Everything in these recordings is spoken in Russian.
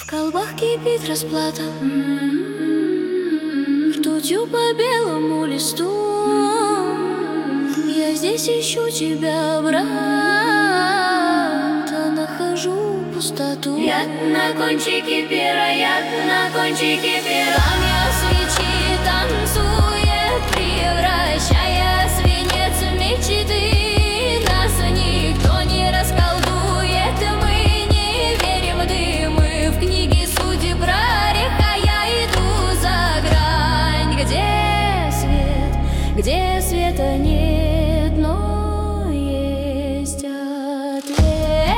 колбах кипит расплата, ртутью по белому листу. Я здесь ищу тебя, брат, а нахожу пустоту. Яд на кончике пера, яд на кончике пера. Пламя свечи танцует, превращая свинец в мечты. Нас никто не расколдует, мы не верим в дым. В книге судеб прорех, а я иду за грань, где света нет, но есть ответ.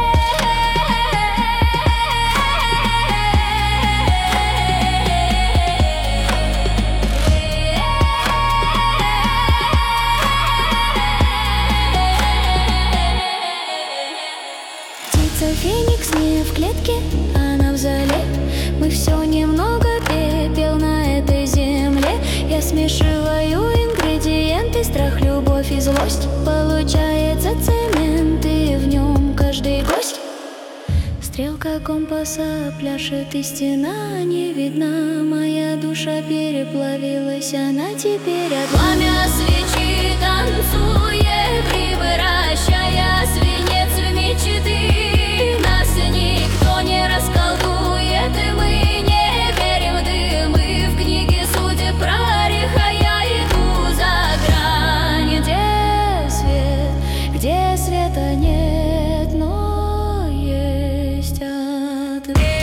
Птица Феникс не в клетке, она в зале. Мы все немного пепел на этой земле. Я смешиваю ингредиенты, страх, любовь и злость. Получается цемент, и в нем каждый гость. Стрелка компаса пляшет, и стена не видна. Моя душа переплавилась, она теперь одна. Пламя свечи танцует, превращая свинец в мечты. Нас никто не расколдует, и мы не верим в дым. И в книге судеб прорех, а я иду за грань, где света нет, но есть ответ.